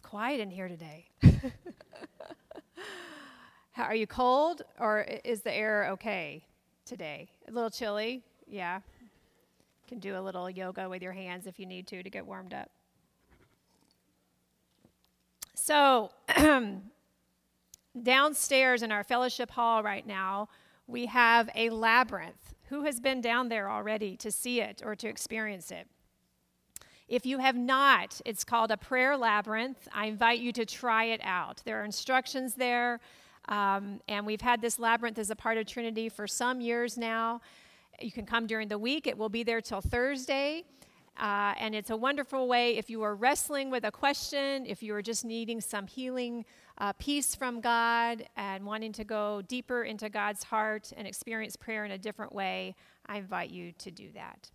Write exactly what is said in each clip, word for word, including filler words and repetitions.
quiet in here today. How, are you cold, or is the air okay today? A little chilly? Yeah. You can do a little yoga with your hands if you need to to get warmed up. So, downstairs in our fellowship hall right now, we have a labyrinth. Who has been down there already to see it or to experience it? If you have not, it's called a prayer labyrinth. I invite you to try it out. There are instructions there, um, and we've had this labyrinth as a part of Trinity for some years now. You can come during the week. It will be there till Thursday, uh, and it's a wonderful way if you are wrestling with a question, if you are just needing some healing uh, peace from God and wanting to go deeper into God's heart and experience prayer in a different way. I invite you to do that.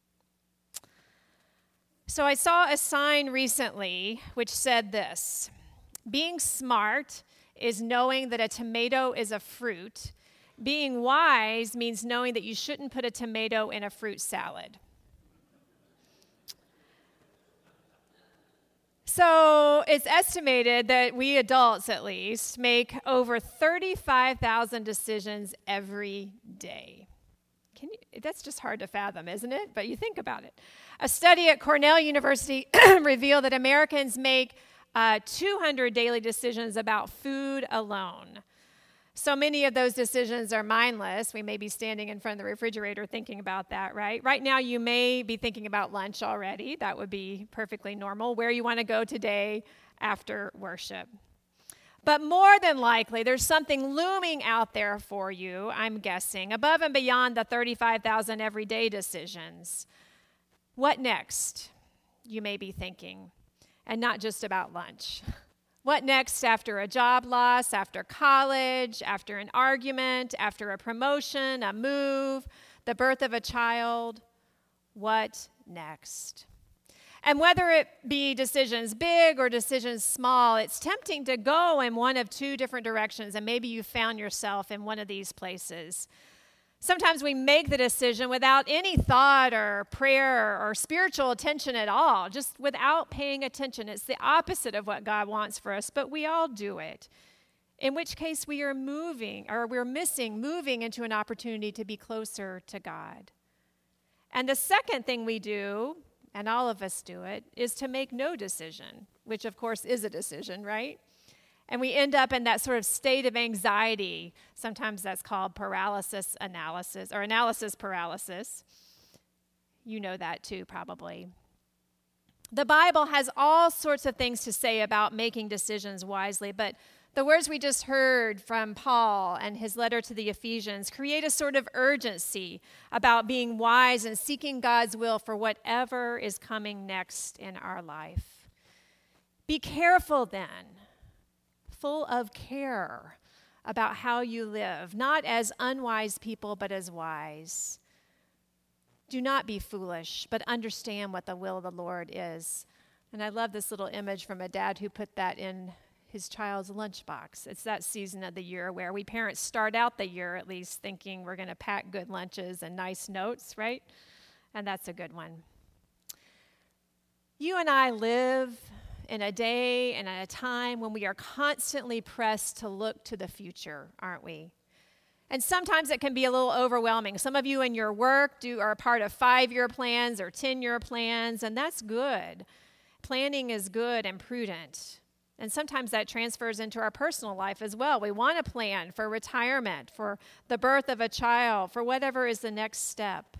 So I saw a sign recently which said this: being smart is knowing that a tomato is a fruit. Being wise means knowing that you shouldn't put a tomato in a fruit salad. So it's estimated that we adults, at least, make over thirty-five thousand decisions every day. Can you, that's just hard to fathom, isn't it? But you think about it. A study at Cornell University revealed that Americans make uh, two hundred daily decisions about food alone. So many of those decisions are mindless. We may be standing in front of the refrigerator thinking about that, right? Right now, you may be thinking about lunch already. That would be perfectly normal. Where you want to go today after worship. But more than likely, there's something looming out there for you, I'm guessing, above and beyond the thirty-five thousand everyday decisions. What next, you may be thinking, and not just about lunch. What next after a job loss, after college, after an argument, after a promotion, a move, the birth of a child? What next? And whether it be decisions big or decisions small, it's tempting to go in one of two different directions, and maybe you found yourself in one of these places. Sometimes we make the decision without any thought or prayer or spiritual attention at all, just without paying attention. It's the opposite of what God wants for us, but we all do it. In which case we are moving, or we're missing moving into an opportunity to be closer to God. And the second thing we do, and all of us do it, is to make no decision, which of course is a decision, right? And we end up in that sort of state of anxiety. Sometimes that's called paralysis analysis, or analysis paralysis. You know that too, probably. The Bible has all sorts of things to say about making decisions wisely, but the words we just heard from Paul and his letter to the Ephesians create a sort of urgency about being wise and seeking God's will for whatever is coming next in our life. Be careful then, full of care about how you live, not as unwise people, but as wise. Do not be foolish, but understand what the will of the Lord is. And I love this little image from a dad who put that in his child's lunchbox. It's that season of the year where we parents start out the year at least thinking we're going to pack good lunches and nice notes, right? And that's a good one. You and I live in a day and at a time when we are constantly pressed to look to the future, aren't we? And sometimes it can be a little overwhelming. Some of you in your work do are a part of five-year plans or ten-year plans, and that's good. Planning is good and prudent. And sometimes that transfers into our personal life as well. We want to plan for retirement, for the birth of a child, for whatever is the next step.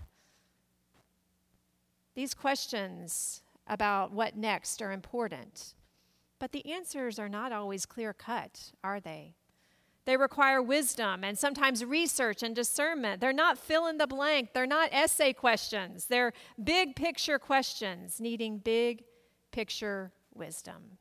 These questions about what next are important. But the answers are not always clear-cut, are they? They require wisdom and sometimes research and discernment. They're not fill in the blank. They're not essay questions. They're big picture questions needing big picture wisdom.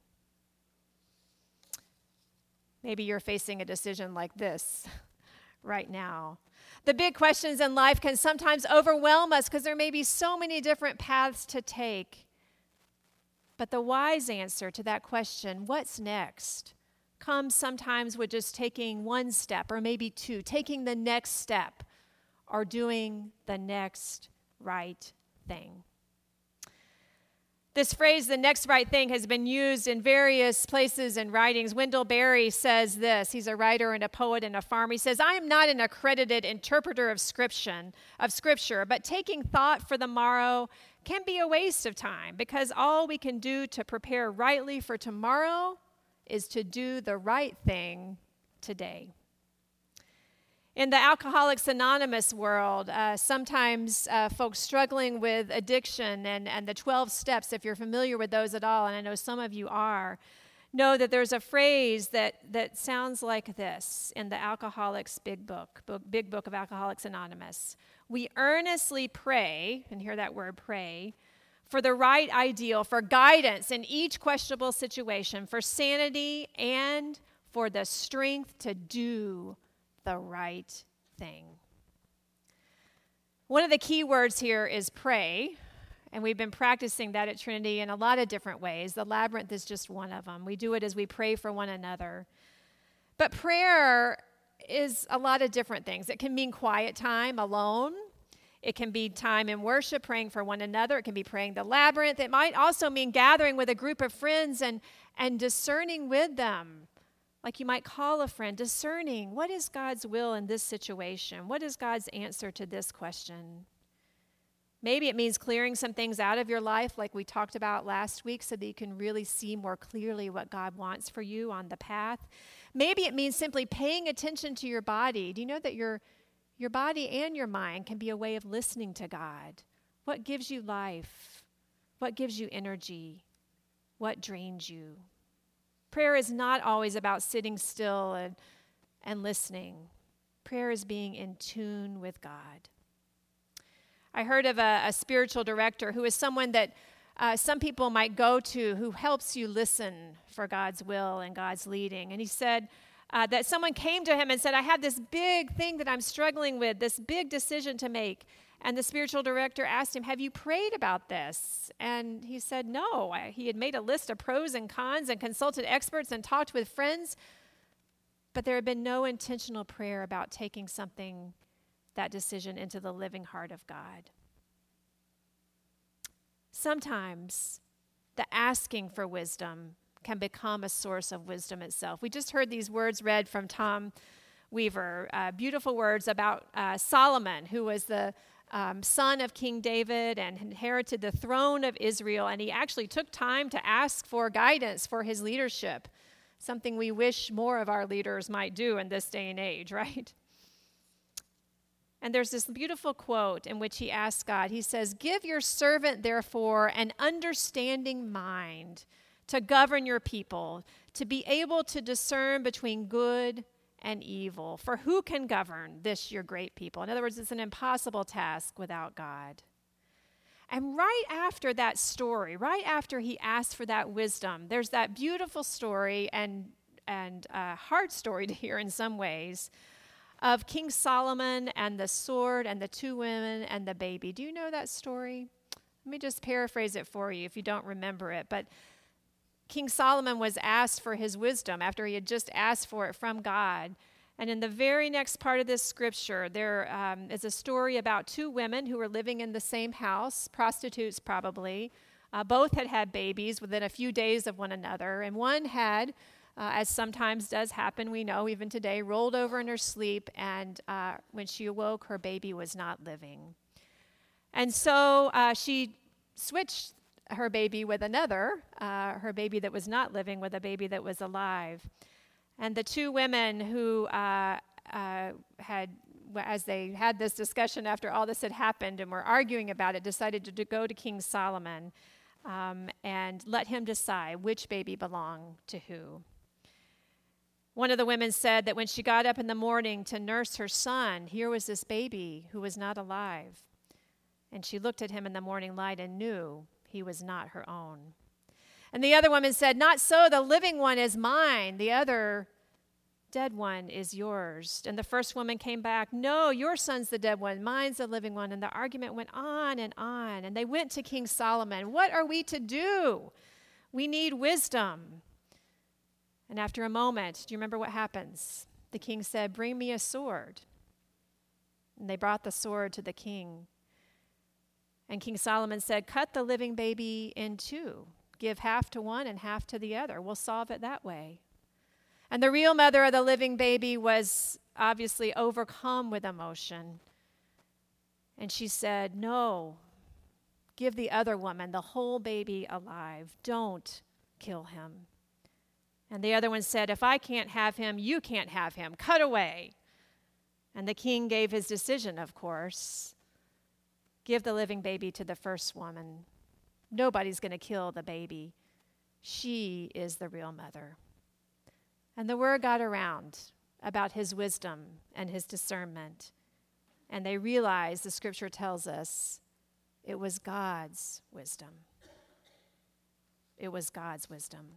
Maybe you're facing a decision like this right now. The big questions in life can sometimes overwhelm us because there may be so many different paths to take. But the wise answer to that question, what's next, comes sometimes with just taking one step or maybe two, taking the next step or doing the next right thing. This phrase, the next right thing, has been used in various places and writings. Wendell Berry says this. He's a writer and a poet and a farmer. He says, I am not an accredited interpreter of scripture, of scripture, but taking thought for the morrow can be a waste of time because all we can do to prepare rightly for tomorrow is to do the right thing today. In the Alcoholics Anonymous world, uh, sometimes uh, folks struggling with addiction and, and the twelve steps, if you're familiar with those at all, and I know some of you are, know that there's a phrase that, that sounds like this in the Alcoholics Big Book, book, Big Book of Alcoholics Anonymous. We earnestly pray, and hear that word pray, for the right ideal, for guidance in each questionable situation, for sanity, and for the strength to do the right thing. One of the key words here is pray, and we've been practicing that at Trinity in a lot of different ways. The labyrinth is just one of them. We do it as we pray for one another. But prayer is a lot of different things. It can mean quiet time alone. It can be time in worship, praying for one another. It can be praying the labyrinth. It might also mean gathering with a group of friends and, and discerning with them. Like you might call a friend, discerning, what is God's will in this situation? What is God's answer to this question? Maybe it means clearing some things out of your life like we talked about last week so that you can really see more clearly what God wants for you on the path. Maybe it means simply paying attention to your body. Do you know that your, your body and your mind can be a way of listening to God? What gives you life? What gives you energy? What drains you? Prayer is not always about sitting still and, and listening. Prayer is being in tune with God. I heard of a, a spiritual director who is someone that uh, some people might go to who helps you listen for God's will and God's leading. And he said uh, that someone came to him and said, I have this big thing that I'm struggling with, this big decision to make. And the spiritual director asked him, have you prayed about this? And he said, no. He had made a list of pros and cons and consulted experts and talked with friends, but there had been no intentional prayer about taking something, that decision, into the living heart of God. Sometimes the asking for wisdom can become a source of wisdom itself. We just heard these words read from Tom Weaver, uh, beautiful words about uh, Solomon, who was the Um, son of King David and inherited the throne of Israel, and he actually took time to ask for guidance for his leadership, something we wish more of our leaders might do in this day and age, right? And there's this beautiful quote in which he asks God, he says, give your servant, therefore, an understanding mind to govern your people, to be able to discern between good and evil. For who can govern this your great people? In other words, it's an impossible task without God. And right after that story, right after he asked for that wisdom, there's that beautiful story and and uh, hard story to hear in some ways of King Solomon and the sword and the two women and the baby. Do you know that story? Let me just paraphrase it for you if you don't remember it. But King Solomon was asked for his wisdom after he had just asked for it from God. And in the very next part of this scripture, there um, is a story about two women who were living in the same house, prostitutes probably. Uh, both had had babies within a few days of one another. And one had, uh, as sometimes does happen, we know even today, rolled over in her sleep. And uh, when she awoke, her baby was not living. And so uh, she switched her baby with another, uh, her baby that was not living with a baby that was alive. And the two women who uh, uh, had, as they had this discussion after all this had happened and were arguing about it, decided to, to go to King Solomon um, and let him decide which baby belonged to who. One of the women said that when she got up in the morning to nurse her son, here was this baby who was not alive. And she looked at him in the morning light and knew he was not her own. And the other woman said, not so, the living one is mine. The other dead one is yours. And the first woman came back, no, your son's the dead one, mine's the living one. And the argument went on and on. And they went to King Solomon. What are we to do? We need wisdom. And after a moment, do you remember what happens? The king said, bring me a sword. And they brought the sword to the king. And King Solomon said, cut the living baby in two. Give half to one and half to the other. We'll solve it that way. And the real mother of the living baby was obviously overcome with emotion. And she said, no, give the other woman the whole baby alive. Don't kill him. And the other one said, if I can't have him, you can't have him. Cut away. And the king gave his decision, of course. Give the living baby to the first woman. Nobody's going to kill the baby. She is the real mother. And the word got around about his wisdom and his discernment. And they realized, the scripture tells us, it was God's wisdom. It was God's wisdom.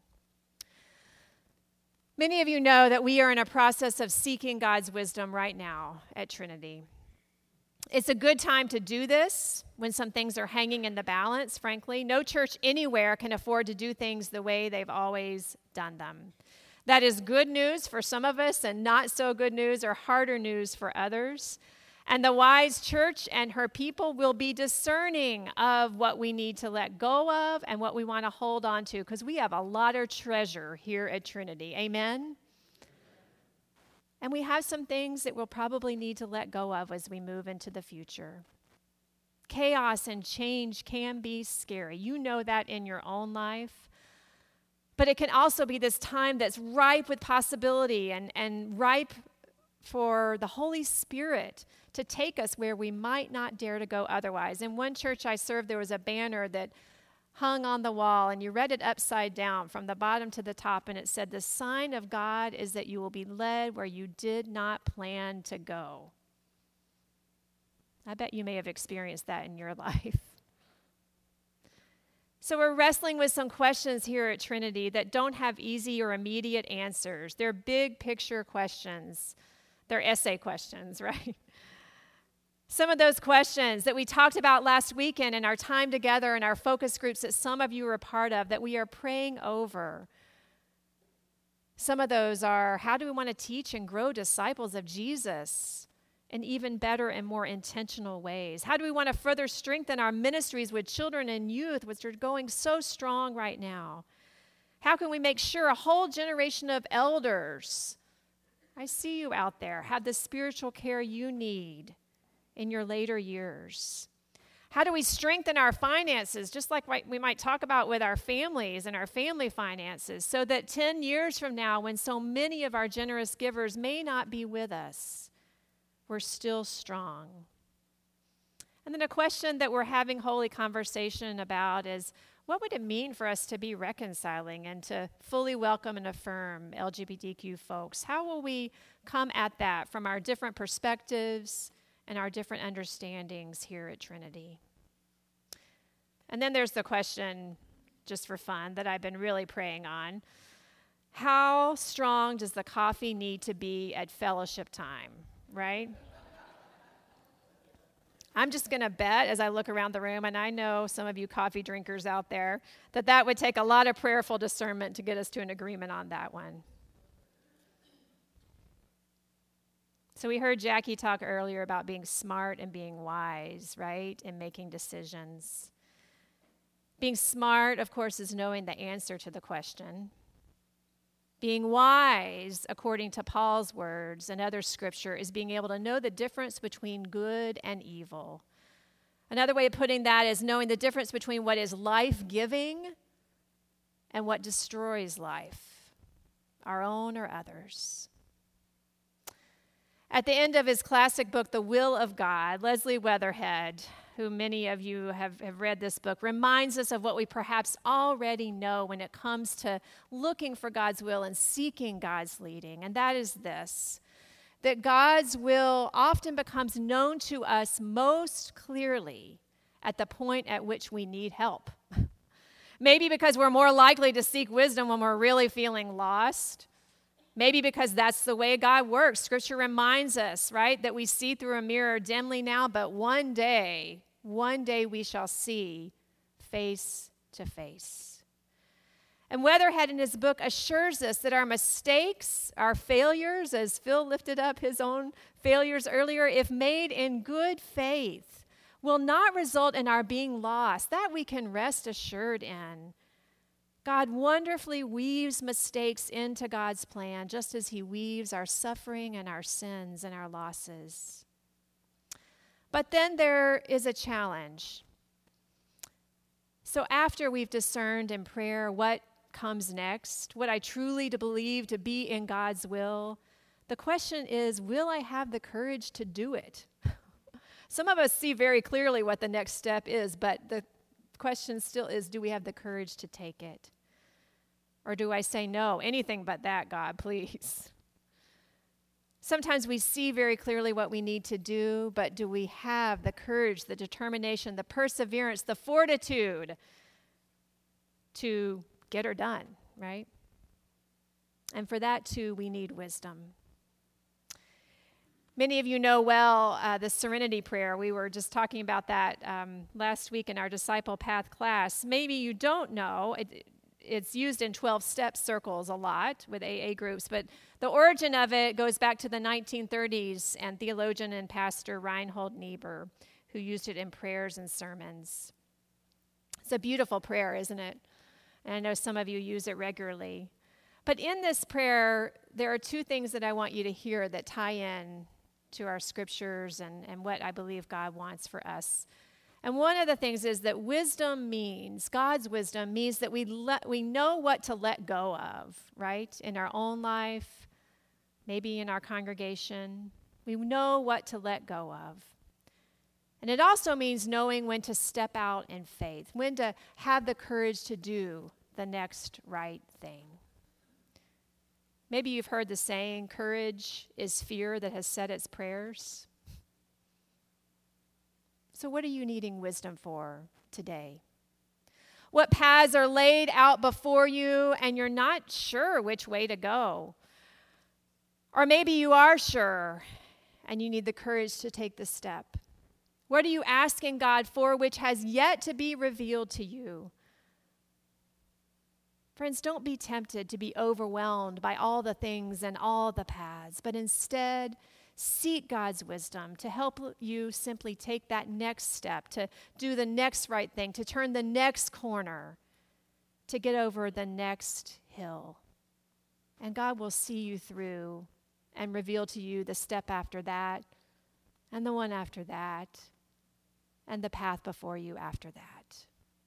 Many of you know that we are in a process of seeking God's wisdom right now at Trinity. It's a good time to do this when some things are hanging in the balance, frankly. No church anywhere can afford to do things the way they've always done them. That is good news for some of us and not so good news or harder news for others. And the wise church and her people will be discerning of what we need to let go of and what we want to hold on to, because we have a lot of treasure here at Trinity. Amen? And we have some things that we'll probably need to let go of as we move into the future. Chaos and change can be scary. You know that in your own life. But it can also be this time that's ripe with possibility and, and ripe for the Holy Spirit to take us where we might not dare to go otherwise. In one church I served, there was a banner that hung on the wall, and you read it upside down from the bottom to the top, and it said, the sign of God is that you will be led where you did not plan to go. I bet you may have experienced that in your life. So we're wrestling with some questions here at Trinity that don't have easy or immediate answers. They're big picture questions. They're essay questions, right? Some of those questions that we talked about last weekend in our time together and our focus groups that some of you are a part of, that we are praying over. Some of those are, how do we want to teach and grow disciples of Jesus in even better and more intentional ways? How do we want to further strengthen our ministries with children and youth, which are going so strong right now? How can we make sure a whole generation of elders, I see you out there, have the spiritual care you need in your later years? How do we strengthen our finances, just like we might talk about with our families and our family finances, so that ten years from now, when so many of our generous givers may not be with us, we're still strong? And then a question that we're having holy conversation about is, what would it mean for us to be reconciling and to fully welcome and affirm L G B T Q folks? How will we come at that from our different perspectives and our different understandings here at Trinity? And then there's the question, just for fun, that I've been really praying on. How strong does the coffee need to be at fellowship time, right? I'm just going to bet, as I look around the room, and I know some of you coffee drinkers out there, that that would take a lot of prayerful discernment to get us to an agreement on that one. So we heard Jackie talk earlier about being smart and being wise, right, in making decisions. Being smart, of course, is knowing the answer to the question. Being wise, according to Paul's words and other scripture, is being able to know the difference between good and evil. Another way of putting that is knowing the difference between what is life-giving and what destroys life, our own or others. At the end of his classic book, The Will of God, Leslie Weatherhead, who many of you have, have read this book, reminds us of what we perhaps already know when it comes to looking for God's will and seeking God's leading, and that is this, that God's will often becomes known to us most clearly at the point at which we need help. Maybe because we're more likely to seek wisdom when we're really feeling lost. Maybe because that's the way God works. Scripture reminds us, right, that we see through a mirror dimly now, but one day, one day we shall see face to face. And Weatherhead in his book assures us that our mistakes, our failures, as Phil lifted up his own failures earlier, if made in good faith, will not result in our being lost. That we can rest assured in. God wonderfully weaves mistakes into God's plan, just as he weaves our suffering and our sins and our losses. But then there is a challenge. So after we've discerned in prayer what comes next, what I truly to believe to be in God's will, the question is, will I have the courage to do it? Some of us see very clearly what the next step is, but the question still is, do we have the courage to take it? Or do I say, no, anything but that, God, please? Sometimes we see very clearly what we need to do, but do we have the courage, the determination, the perseverance, the fortitude to get her done, right? And for that, too, we need wisdom. Many of you know well uh, the Serenity Prayer. We were just talking about that um, last week in our Disciple Path class. Maybe you don't know. It, it's used in twelve-step circles a lot with A A groups, but the origin of it goes back to the nineteen thirties and theologian and pastor Reinhold Niebuhr, who used it in prayers and sermons. It's a beautiful prayer, isn't it? And I know some of you use it regularly. But in this prayer, there are two things that I want you to hear that tie in to our scriptures and, and what I believe God wants for us. And one of the things is that wisdom means, God's wisdom means that we let, we know what to let go of, right? In our own life, maybe in our congregation. We know what to let go of. And it also means knowing when to step out in faith, when to have the courage to do the next right thing. Maybe you've heard the saying, courage is fear that has said its prayers. So what are you needing wisdom for today? What paths are laid out before you and you're not sure which way to go? Or maybe you are sure and you need the courage to take the step. What are you asking God for which has yet to be revealed to you? Friends, don't be tempted to be overwhelmed by all the things and all the paths, but instead seek God's wisdom to help you simply take that next step, to do the next right thing, to turn the next corner, to get over the next hill. And God will see you through and reveal to you the step after that, and the one after that, and the path before you after that.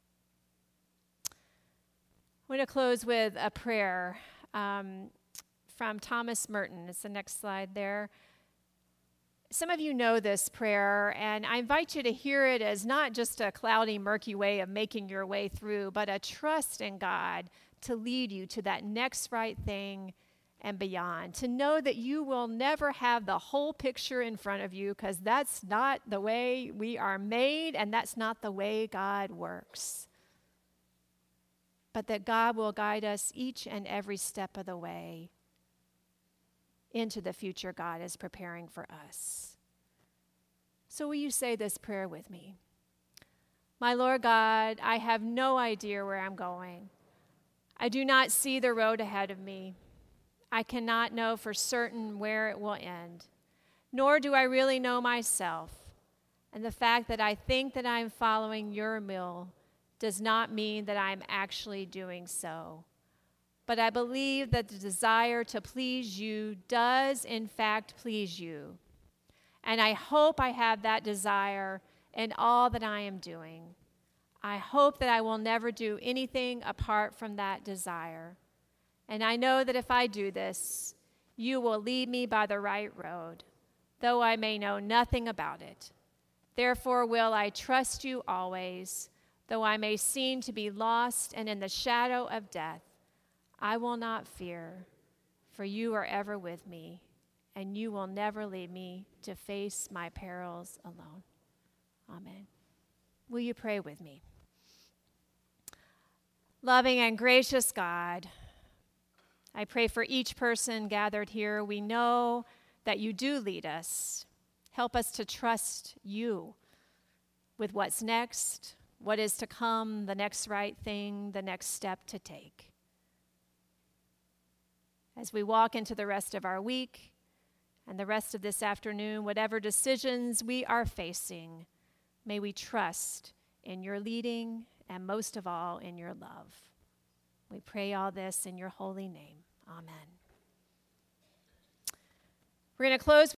I'm going to close with a prayer um, from Thomas Merton. It's the next slide there. Some of you know this prayer, and I invite you to hear it as not just a cloudy, murky way of making your way through, but a trust in God to lead you to that next right thing and beyond. To know that you will never have the whole picture in front of you, because that's not the way we are made, and that's not the way God works. But that God will guide us each and every step of the way into the future God is preparing for us. So will you say this prayer with me? My Lord God, I have no idea where I'm going. I do not see the road ahead of me. I cannot know for certain where it will end, nor do I really know myself. And the fact that I think that I'm following your will does not mean that I'm actually doing so. But I believe that the desire to please you does, in fact, please you. And I hope I have that desire in all that I am doing. I hope that I will never do anything apart from that desire. And I know that if I do this, you will lead me by the right road, though I may know nothing about it. Therefore will I trust you always, though I may seem to be lost and in the shadow of death. I will not fear, for you are ever with me, and you will never leave me to face my perils alone. Amen. Will you pray with me? Loving and gracious God, I pray for each person gathered here. We know that you do lead us. Help us to trust you with what's next, what is to come, the next right thing, the next step to take. As we walk into the rest of our week and the rest of this afternoon, whatever decisions we are facing, May we trust in your leading and most of all in your love. We pray all this in your holy name. Amen. We're going to close